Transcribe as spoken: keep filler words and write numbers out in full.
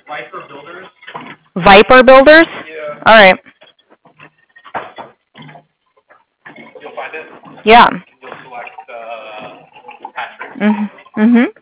Viper Builders. Viper Builders? Yeah. All right. You'll find it. Yeah. You'll select uh, Patrick. Mhm. Mhm.